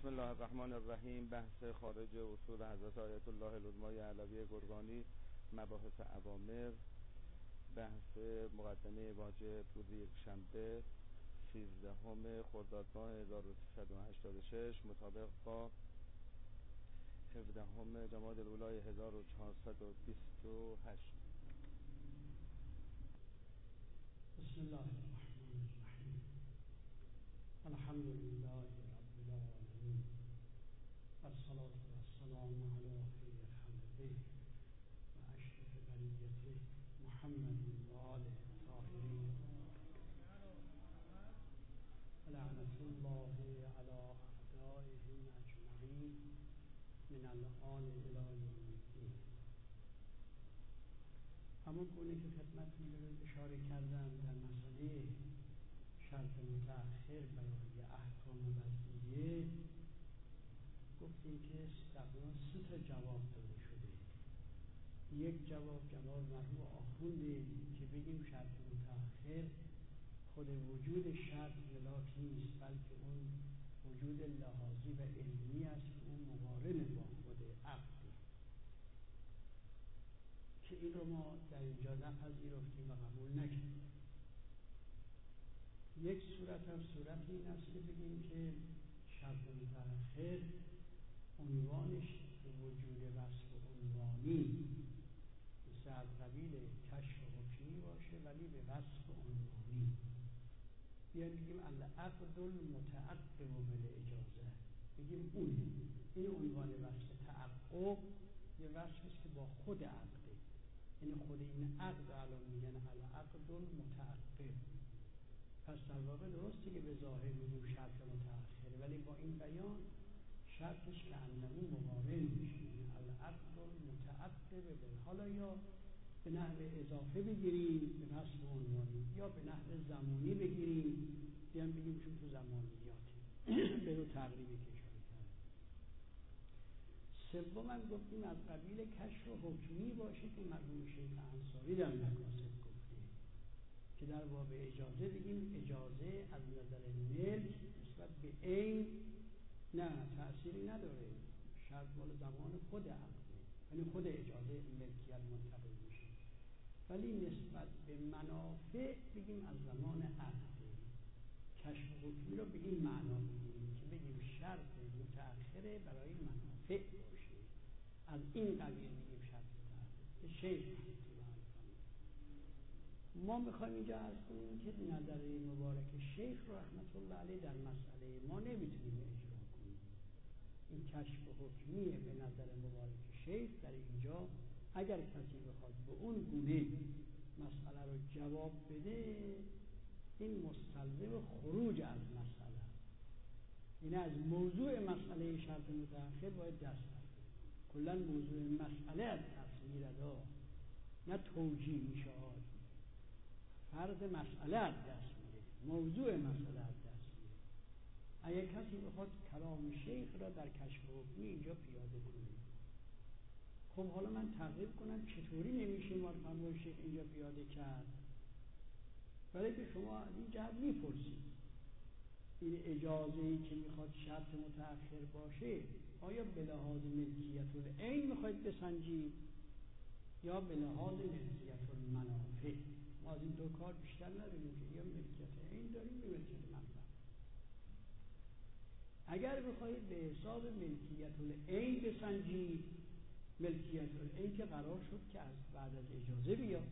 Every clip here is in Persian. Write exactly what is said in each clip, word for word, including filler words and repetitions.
بسم الله الرحمن الرحیم. بحث خارج اصول حضرت آیت الله العظمی علوی گرگانی، مباحث اوامر، بحث مقدمه واجب روز یکشنبه سیزدهم خرداد ماه هزار و سیصد و هشتاد و شش مطابق با هفدهم جمادی الاولی هزار و چهارصد و بیست و هشت. بسم الله الرحمن الرحیم. الحمد لله رب العالمین والصلاة والسلام علی خیر خلقه و اشرف بریته محمد و آله الطاهرین لعنة الله علی اعدائهم اجمعین من الآن الی یوم الدین. همون گونه که خدمتتون اشاره کردم در مسئله شرط متأخر برای احکام وضعیه گفتیم که تقریبا سه تا جواب داده شده. یک جواب جواب مرحوم آخونده که بگیم شرط متأخر خود وجود شرط ملاک نیست، بلکه اون وجود لحاظی و علمی است که اون مقارن با خود عقده، که این رو ما در اینجا نپذیرفتیم و قبول نکردیم. یک صورت هم صورت این است که بگیم که شرط متأخر عنوانش به وجود وصف عنوانی مثل از قبیل کشف حکمی باشه ولی به وصف عنوانی. بیایم بگیم العقد المتعقب بالاجازه، بگیم اون این عنوان وصف تعقب یه وصفی است که با خود عقده، یعنی خود این عقد الان میگن العقد المتعقب. پس در واقع درسته که به ظاهر میگیم شرط متأخره، ولی با این بیان شرطش که انمو مقارن میشه. العقد المتعقب به حالا یا به نحو اضافه بگیریم به وصف عنوانی یا به نحو زمانی بگیریم، بیان بگیم چون تو زمانیاتی به رو تقریبی که اشاره کرد. سوم هم گفتیم از قبیل کشف و حکمی باشه که مرحوم شیخ انصاری در مکاسب گفته که در باب اجازه بگیم اجازه از نظر ملک نسبت به عین نه تأثیری نداره، شرط مال زمان خود عقده، یعنی خود اجازه ملکیت منتقل میشه، ولی نسبت به منافع بگیم از زمان عقده. کشف حکمی رو به این معنا بگیم که بگیم شرط متأخره برای منافع باشه، از این قبیل بگیم شرط متأخر که شیخ ما میخوایم اینجا عرض کنیم که نظر مبارک شیخ رحمت الله علیه در مسئله ما نمیتونیم اجرا کنیم. این کشف حکمیه به نظر مبارک شیخ در اینجا اگر کسی بخواد به اون گونه مسئله رو جواب بده، این مستلزم خروج از مسئله، این از موضوع مسئله شرط متأخر باید دست برداره. کلا موضوع مسئله از دست میره، نه توجیه میشه، فرض مسئله از دست میره، موضوع مسئله از دست میره. اگر کسی بخواد کلام شیخ را در کشف حکمی اینجا پیاده کنه، خب حالا من تعقیب کنم چطوری نمیشه ما فرمای شیخ اینجا پیاده کرد، ولی که شما از این جهت میپرسید این اجازه‌ای که میخواد شرط متأخر باشه آیا به لحاظ ملکیت العین میخواید بسنجید یا به لحاظ ملکیت المنافع؟ ما از این دو کار بیشتر نداریم که یا ملکیت عین داریم یا ملکیت منفعت. اگر بخواید به حساب ملکیت العین بسنجید، ملکیت العین که قرار شد که از بعد از اجازه بیاد،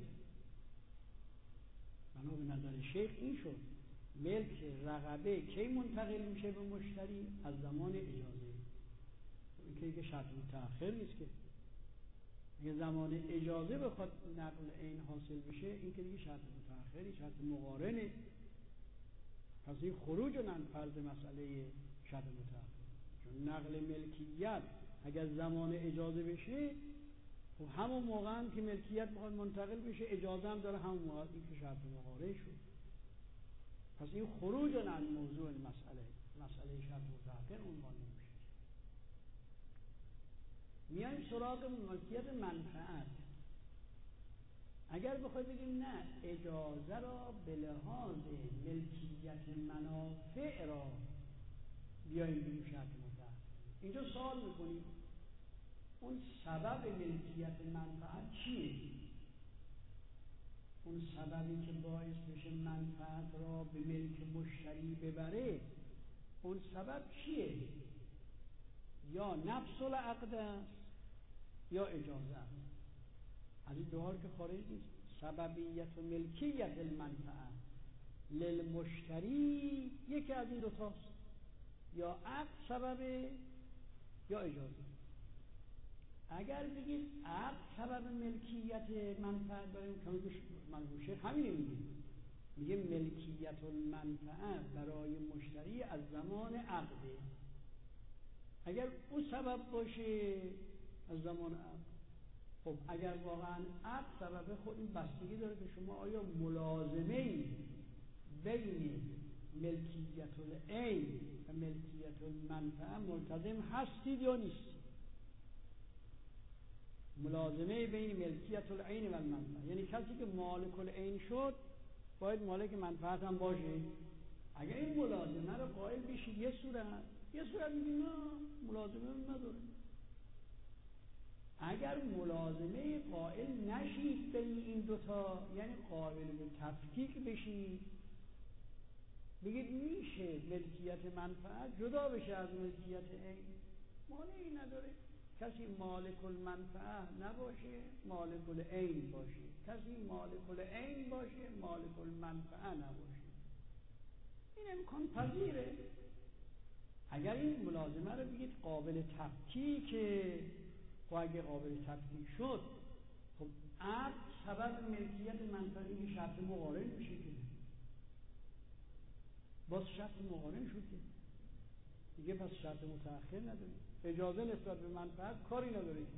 بنا به نظر شیخ این شد ملک رقبه کی منتقل میشه به مشتری؟ از زمان اجازه. این که شرط متأخر نیست که اگه زمان اجازه بخواد نقل عین حاصل بشه، این که دیگه شرط متأخری، شرط مقارنه. پس این خروج و فرض مسئله شرط متأخر، چون نقل ملکیت اگر زمان اجازه بشه خب همون موقع هم که ملکیت بخواد منتقل بشه اجازه هم داره، همون موقع این که شرط مقارنه شد. پس این خروج و موضوع مسئله مسئله شرط متأخر عنوان نمیشه. میایم سراغ ملکیت منفعت. اگر بخوای بگیم نه اجازه را به لحاظ ملکیت منافع را بیاییم بگیم شرط متأخر، اینجا سوال میکنیم اون سبب ملکیت منفعت چیه؟ اون سببی که باعث بشه منفعت را به ملک مشتری ببره، اون سبب چیه؟ یا نفس العقد است یا اجازه است. از این دو حال که خارج نیست. سببیت و ملکیت المنفعه للمشتری یکی از این دو تاست، یا عقد سببه یا اجازه. اگر بگید عقد سبب ملکیت منفعت داریم که مرحوم شیخ همینه میگه میگه ملکیت المنفعه برای مشتری از زمان عقده. اگر او سبب باشه از زمان عقد، خب اگر واقعا عقد سبب، خود این بستگی داره که شما آیا ملازمه بین ملکیت العین و ملکیت المنفعه ملتزم هستید یا نیستید. ملازمه بین ملکیت العین و المنفعه یعنی کسی که مالک العین شد باید مالک منفعت هم باشه. اگر این ملازمه رو قائل بشید یه صورت، یه صورت میگیم نه ملازمه نداره. اگر ملازمه قائل نشید بین این دوتا، یعنی قابل به تفکیک بشید، بگید میشه ملکیت منفعت جدا بشه از ملکیت عین، مانعی نداره. کسی مالک المنفعه نباشه مالک العین باشه، کسی مالک العین باشه مالک المنفعه نباشه، این امکان پذیره. اگر این ملازمه رو بگید قابل تفکیکه، خب اگه قابل تفکیک شد، خب عقد سبب ملکیت منفعه که شرط مقارن میشه که باز شرط مقارن شد که دیگه پس شرط متأخر نداره. اجازه نسبت به منفعت کاری نداره که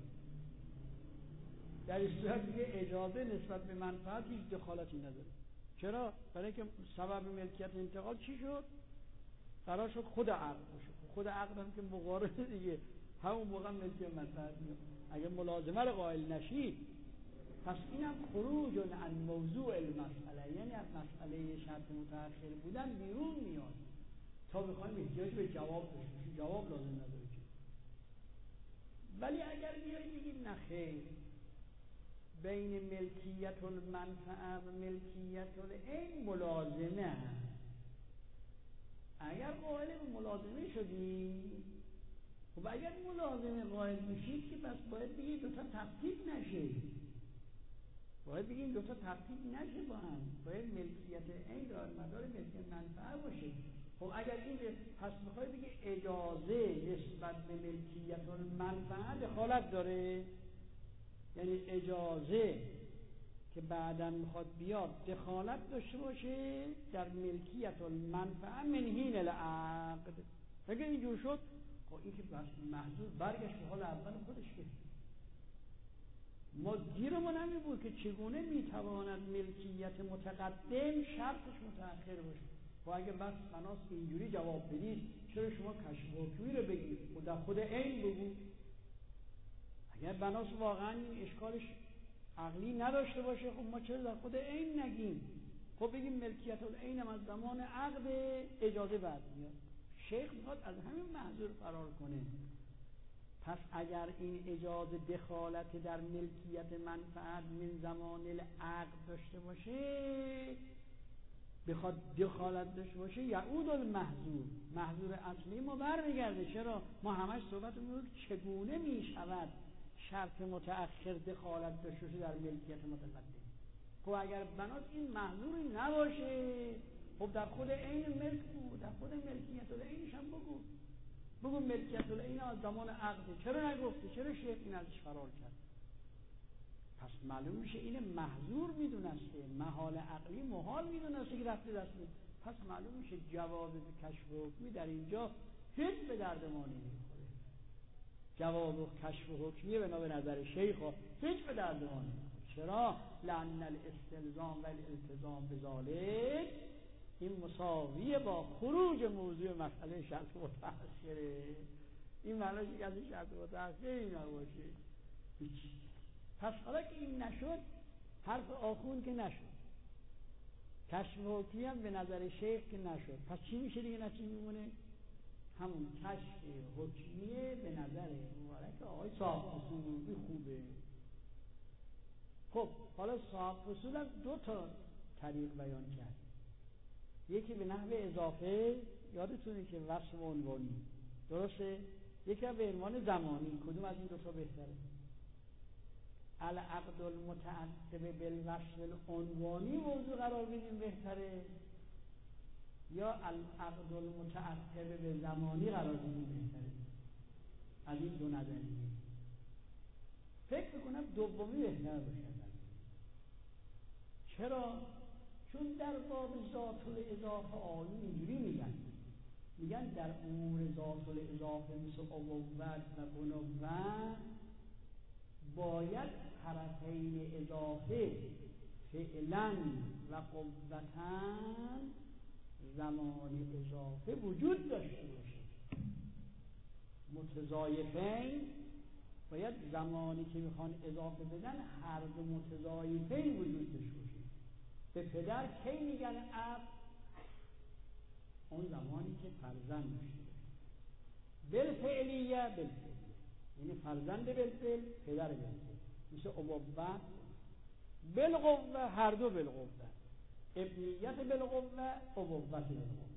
در این صورت دیگه اجازه نسبت به منفعت هیچ دخالتی نداره. چرا؟ برای که سبب ملکیت انتقال چی شد؟ قرار شد خود عقد باشه. خود عقد هم که مقارنه دیگه، همون موقع ملکیت منفعت میاد. اگه ملازمه رو قائل نشید، پس اینم خروج عن موضوع المسئله، یعنی از مسئله شرط متأخر بودن بیرون میاد تا بخوایم احتیاج به جواب داشته باشیم. جواب لازم نداره که. ولی اگر بیایید بگید نخیر، بین ملکیت المنفعه و ملکیت العین ملازمه هست، اگر قائل به ملازمه شدیم، خب اگر ملازمه قائل میشید که بس باید بگید دوتا تفکیک نشه، باید بگیم دوتا تفکیک نشه با هم، باید ملکیت عین دار مدار ملکیت منفعه باشه. خب اگر این پس میخوای بگی اجازه نسبت به ملکیت المنفعه دخالت داره، یعنی اجازه که بعداً میخواد بیاد دخالت داشته باشه در ملکیت المنفعه من حین العقد. اگر اینجور شد، خب این که بس محضور برگشت به حال اول خودش که ما گیرمون همین بود که چگونه میتواند ملکیت متقدم شرطش متأخر باشه. و اگه بس بناس اینجوری جواب بدید، چرا شما کشف حکمی رو بگید و در خود عین بگو؟ اگر بناس واقعا این اشکالش عقلی نداشته باشه، خب ما چرا در خود عین نگیم؟ خب بگیم ملکیت العین از زمان عقد اجازه بعد میاد. شیخ میخواد از همین محظور فرار کنه. پس اگر این اجازه دخالت در ملکیت منفعت من زمان العقد داشته باشه، بخواد دخالت داشته باشه، یعود المحظور، محظور اصلی ما برمیگرده. چرا؟ ما همش صحبت میکنیم چگونه میشود شرط متأخر دخالت داشته باشه در ملکیت متقدم. خب اگر بناس این محظوری نباشه، خب در خود عین ملک بود، در خود ملکیت العینش هم بگو بگو ملکیت العین از زمان عقده. چرا نگفتی؟ چرا شیخ این ازش فرار کرد؟ پس معلوم میشه این محظور میدونسته، محال عقلی محال میدونسته که رفته دست بود. پس معلوم میشه جواب کشف حکمی در اینجا هیچ به درد ما نمیخوره. جواب و کشف حکمی بنا به نظر شیخ هیچ به درد ما نمیخوره. چرا؟ لأن الاستلزام و الالتزام بذالک این مساویه با خروج موضوع مسئله شرط متأخره. این معنیش که از این شرط متأخری نباشه. پس حالا که این نشد، حرف آخون که نشد، کشف حکمی هم به نظر شیخ که نشد، پس چی میشه دیگه؟ نچی میمونه؟ همون کشف حکمیه به نظر مبارک آقای صاحب اصول. خوبه. خب حالا صاحب اصول هم دو تا طریق بیان کرد. یکی به نحو اضافه، یادتونه که وصف و عنوانی، درسته؟ یکی به عنوان زمانی. کدوم از این دو تا بهتره؟ العقد المتعقب بالوصف العنوانی موضوع قرار بدیم بهتره، یا العقد المتعقب به زمانی قرار بدیم بهتره؟ از این دو نظریه فکر کنم دومی بهتر باشه. چرا؟ چون در باب ذات الاضافه آیون اینجوری میگن میگن در امور ذات الاضافه مثل ابوت و بنوت باید طرفین اضافه فعلا و قوتا زمان اضافه وجود داشته باشه. متضایفین باید زمانی که میخوان اضافه بدن هر دو متضایفین وجود داشته باشه. به پدر کی میگن اب؟ اون زمانی که فرزند داشته باشه. بالفعلیه بالفعلیه یعنی فرزند بالفعل، پدر بالفعل، مثل ابوت. بالقوه هر دو بالقوه، ابنیت بالقوه، ابوت بالقوه.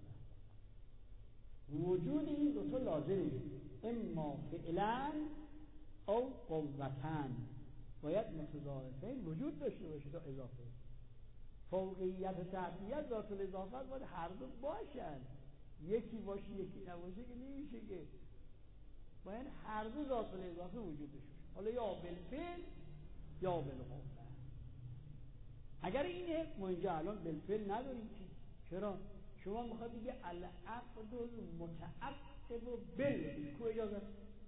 وجود این دو تا لازمه، اما فعلا او قوتن. باید متضاعفین وجود داشته باشه تا اضافه. فوقیت و تحتیت ذات الاضافه باید هر دو باشن. یکی باشه یکی نباشه که نمیشه که. باید هر دو ذات الاضافه وجود داشته باشه. حالا یا بالفعل یا بالقوه. اگر اینه ما اینجا الان بالفعل نداریم که. چرا؟ شما میخواد بگه العقد المتعقب و بال کو اجازه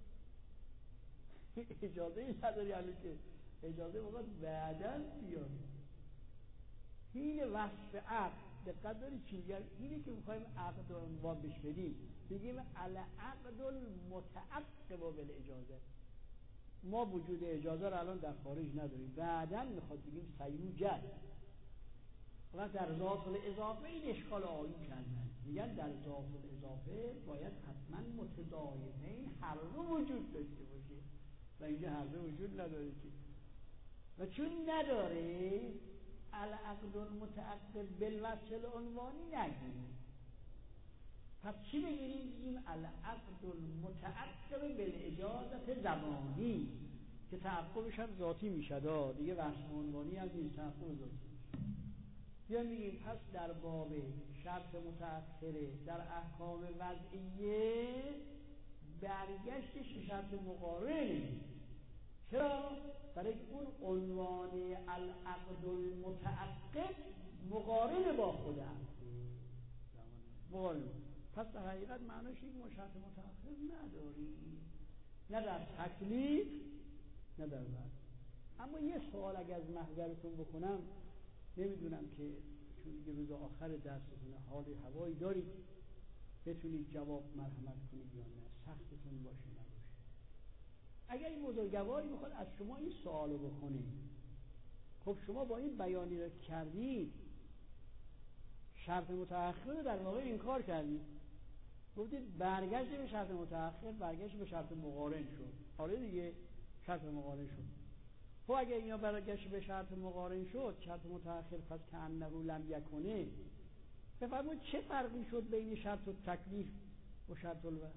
اجازه ای نداری الان که. اجازه میخواد بعداً بیاد. این وصف عقد دقت داری چی میگه؟ اینی که میخوایم عقد رو عنوان بهش بدیم بگیم العقد المتعقب بالاجازه. ما وجود اجازه رو الان در خارج نداریم، بعداً میخواد بگیم سیوجد. و در ذات الاضافه این اشکال آیون کردن، میگن در ذات الاضافه باید حتما متضایفین هر دو وجود داشته باشه و اینجا هر دو وجود نداره که. و چون نداره العقد المتعقب بالوصف العنوانی نگیریم. پس چی بگیریم؟ بگیم العقد المتعقب بالاجازه زمانی که تعقبش هم ذاتی میشد دیگه، وصف عنوانی هم نیست، تعقب ذاتی. یا میگیم پس در باب شرط متأخره در احکام وضعیه برگشتش به شرط مقارنه. چرا؟ برای اون عنوان العقد المتعقب مقارن با خود هست. مقارن. پس در حقیقت معناش این ما شرط متأخر نداریم، نه در تکلیف نه در وضع. اما یه سوال اگر از محضرتون بکنم، نمیدونم که چون دیگه روز آخر درستونه حال هوایی دارید بتونید جواب مرحمت کنید یا نه، سختتون باشه نباشه. اگر این بزرگواری میخواد از شما این سوالو بکنه، خب شما با این بیانی رو کردید شرط متأخر رو در واقع انکار کردید، گفتید برگشت به شرط متأخر برگشت به شرط مقارن شد. حالا دیگه شرط مقارن شد. خب اگه اینا برگشت به شرط مقارن شد، شرط متأخر پس کأنه لم یکونه، بفرمایید چه فرقی شد بین شرط التکلیف و شرط الوصف؟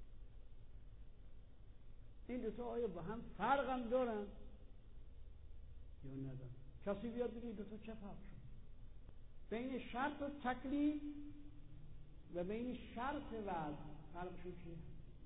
این دو تا آیا با هم فرق هم دارن یا ندارن؟ کسی بیاد بگه این دو تا چه فرق شد بین شرط التکلیف و بین شرط وصف؟ فرق شد چیه؟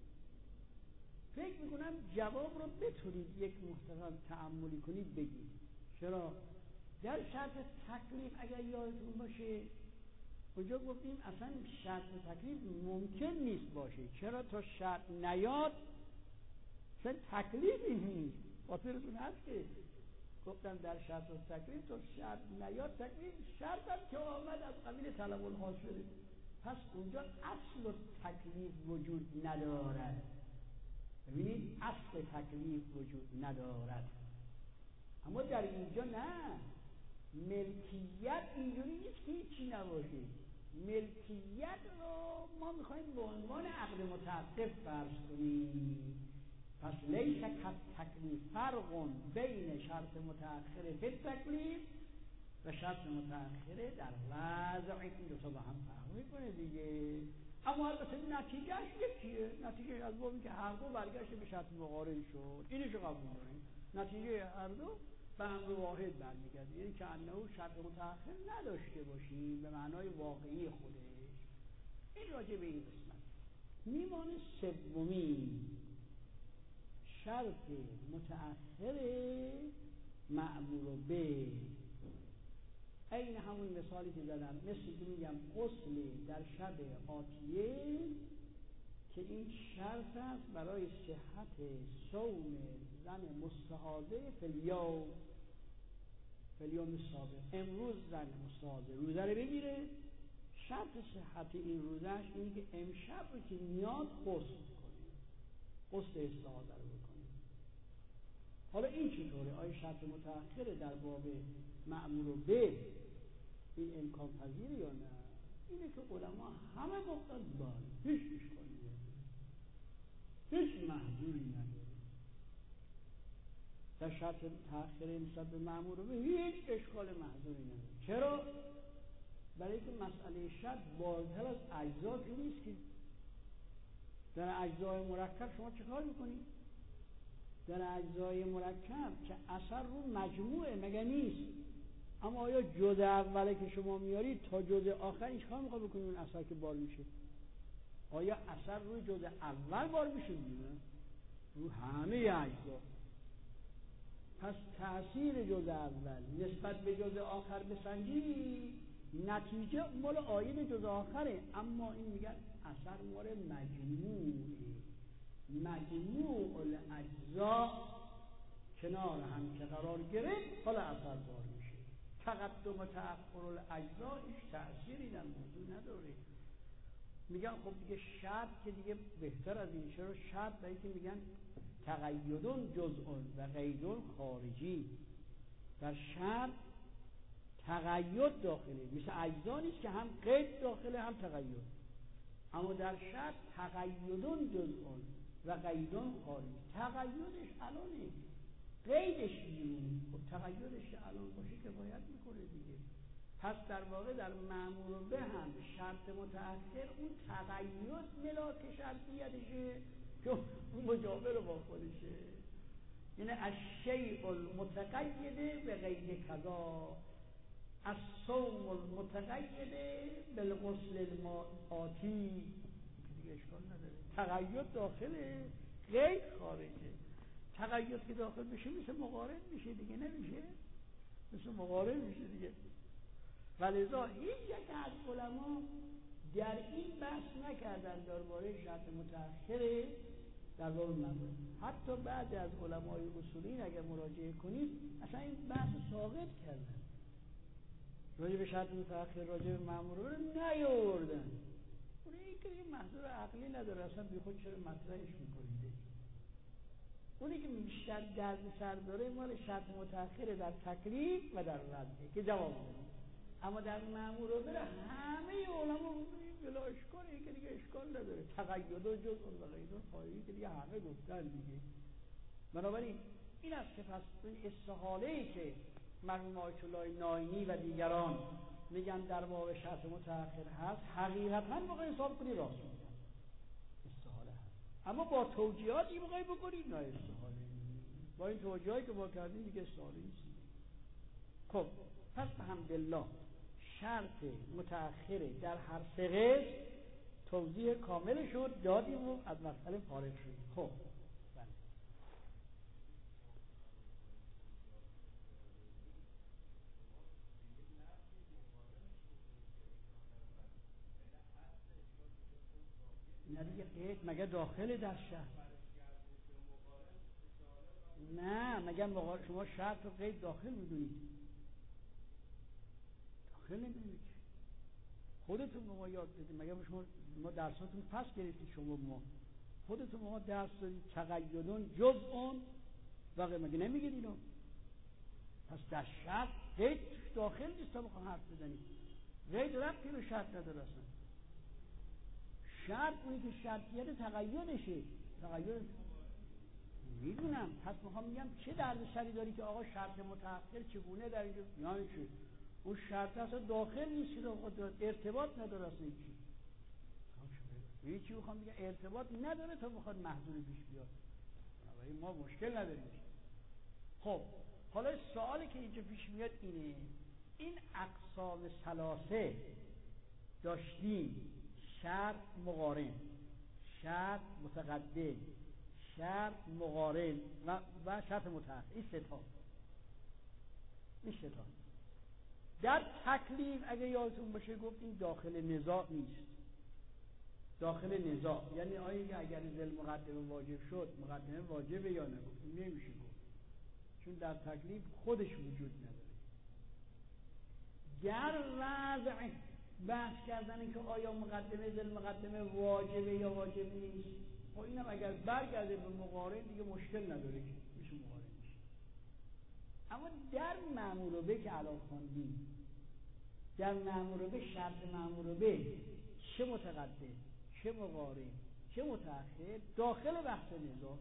فکر میکنم جواب رو بتونید یک محترم تأملی کنید بگید. چرا؟ در شرط تکلیف اگر یادتون باشه اونجا گفتیم اصلا شرط تکلیف ممکن نیست باشه. چرا؟ تا شرط نیاد اصلا تکلیفی نیست. خاطرتون هست که گفتم در شرط تکلیف تا شرط نیاد تکلیف، شرط هم که آمد از قبیل طلب الحاصل شده، پس اونجا اصل تکلیف وجود ندارد. ببینید اصل تکلیف وجود ندارد. اما در اینجا نه، ملکیت اینجوری نیست که هیچی نباشه. ملکیت رو ما میخوایم به عنوان عقد متعقب فرض کنیم. پس لیس کالتکلیف فرق بین شرط متأخر فی التکلیف و شرط متأخره در وضع. این دو تا با هم فرق میکنه دیگه، اما البته نتیجهش یکیه. نتیجه از بابی که هر دو برگشت به شرط مقارن شد، اینش رو قبول داریم. نتیجه هر دو به امر واحد برمیگرده، یعنی که انه شرط متأخر نداشته باشیم به معنای واقعی خودش. این راجع به این قسمت. میمانه سومی شرط متأخر مأمور به. این همون مثالی که زدم، مثل که میگم غسل در شب آتیه که این شرط است برای صحت صوم زن مستحاضه فلیوم فلیوم سابق. امروز زن مستحاضه روزه رو بگیره، شرط صحت این روزش اینه که امشب رو که میاد غسل کنه، غسل استحاضه رو بکنه. حالا این چطوره؟ آیا شرط متأخر در باب مأمور به این امکان پذیره یا نه؟ اینه که علما همه گفتن بله، هیچ اشکالی نداره، هیچ محظوری نداره. در شرط متأخر نسبت به مأمور به هیچ اشکال محظوری نداره. چرا؟ برای که مسئله شرط بالاتر از اجزا که نیست که. در اجزای مرکب شما چه کار میکنید؟ در اجزای مرکب که اثر رو مجموعه مگه نیست؟ اما آیا جزء اوله که شما میارید تا جزء آخر این کار میخواد بکنید اون اثر که بار میشه؟ آیا اثر روی جزء اول بار میشه؟ نه، رو همه اجزا. پس تأثیر جزء اول نسبت به جزء آخر بسنجی، نتیجه مال آیین جزء آخره، اما این میگن اثر مال مجموعه. مجموع الاجزا کنار هم که قرار گرفت حالا اثر بار میشه. تقدم و تأخر الاجزا هیچ تأثیری در موضوع نداره. میگن خب دیگه شرط که دیگه بهتر از این. چرا شرط؟ برای که میگن تقیدون جزء و قیدون خارجی. در شرط تقید داخله، مثل اجزا نیست که هم قید داخله هم تقید. اما در شرط تقیدون جزء و قیدون خارجی. تقیدش الانه، قیدش بیرون. خب تقیدش که الان باشه که باید میکنه دیگه. پس در واقع در مأمور به هم شرط متأخر اون تقید ملاک شرطیتشه که اون مجابه با خودشه. یعنی الشیء المتقید به قید کذا، الصوم المتقید بالغسل المآتی، دیگه اشکال نداره. تقید داخله، قید خارجه. تقید که داخل بشه مثل مقارن میشه دیگه، نمیشه؟ مثل مقارن میشه دیگه. ولذا هیچ یک از علما در این بحث نکردن درباره شرط متأخر در باب مأمور. حتی بعضی از علمای اصولین اگر مراجعه کنید اصلا این بحث ساقط کردن، راجع به شرط متأخر راجع به مأمور رو نیاوردن. اون این که این محضور عقلی نداره، اصلا بی خود چرا مطرحش میکنید؟ اونی که بیشتر درد سر داره مال شرط متأخر در تکلیف و در وضعه که جواب داریم. اما در مأمور رو بره همه علما این بلا اشکاله که دیگه اشکال نداره. تقید و جزء و قید خارجی که دیگه همه گفتن دیگه. بنابراین این است که پس این استحاله‌ای که مرحوم آیت الله ناینی و دیگران میگن در باب شرط متأخر هست، حقیقتا موقع حساب کنی راست میگن، استحاله هست. اما با توجیهاتی موقعی بکنید نه استحاله. با این توجیهایی که ما کردیم دیگه استحاله نیست. خب پس الحمدلله شرط متأخر در هر سه قسم توضیح کامل شد، دادیم و از مسئله فارغ شدیم. خب بله. نه دیگه قید مگه داخل در شرط؟ نه مگه شما شرط و قید داخل میدونید؟ داخل نمیدونید. خودتون به ما یاد بدید. مگه شما ما درساتون پس گرفتید؟ شما ما خودتون ما درس دادید تقیدون جزء و مگه نمیگید اینو؟ پس در شرط قید داخل نیست تا بخوام حرف بزنید. غیر ربطی به شرط نداره اصلا. شرط اونی که شرطیت تقیدشه. تقید میدونم، پس میخوام میگم چه درد سری داری که آقا شرط متأخر چگونه در اینجا، یعنی چه؟ اون شرط اصلا داخل نیست که ارتباط نداره اصلا هیچی. هیچی میخوام بگم ارتباط نداره تا بخواد محضوری پیش بیاد. ولی ما مشکل نداریم. خب حالا سوالی که اینجا پیش میاد اینه، این اقسام ثلاثه داشتیم، شرط مقارن، شرط متقدم، شرط مقارن و, و شرط متأخر. این سه تا این سه تا در تکلیف اگه یادتون باشه گفتیم داخل نزاع نیست. داخل نزاع یعنی آیا اگر ذل مقدمه واجب شد مقدمه واجبه یا نه؟ گفتیم نمیشه گفت، چون در تکلیف خودش وجود نداره. در وضع بحث کردن که آیا مقدمه ذل مقدمه واجبه یا واجب نیست، خب اینم اگر برگرده به مقارن دیگه مشکل نداره که میشه مقارن میشه. اما در مأمور به که الان خواندیم، در مأمور به شرط مأمور به چه متقدم چه مقارن چه متأخر داخل بحث نزاع.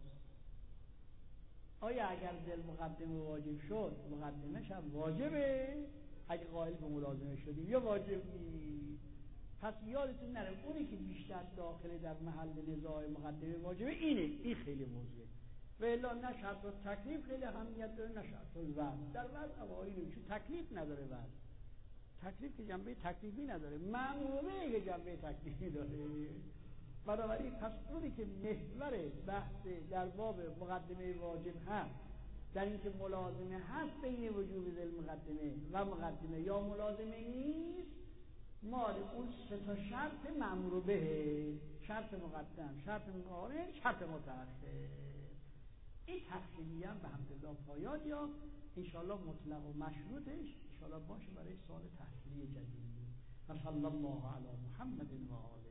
آیا اگر ذل مقدمه واجب شد مقدمه‌ش هم واجبه اگه قائل به ملازمه شدیم یا واجب نیست؟ پس یادتون نره اونی که بیشتر داخل در محل نزاع مقدمه واجبه اینه، این خیلی موضوعه. و الا نه شرط و تکلیف خیلی اهمیت داره، نه شرط و وضع. در وضع اوایل چون تکلیف نداره، وضع تکلیف که جنبه تکلیفی نداره، مأموره که جنبه تکلیفی داره. بنابراین پس اونی که محور بحث در باب مقدمه واجب هست، در اینکه ملازمه هست بین وجوب ذل مقدمه و مقدمه یا ملازمه نیست، مال اون سه تا شرط مأمور به، شرط مقدم، شرط مقارن، شرط متأخر. این تفصیلی هم به حمدالله پایان یا انشاءالله مطلق و مشروطش انشاءالله باشه برای سال تحصیلی جدید. و صلی الله علی محمد و آله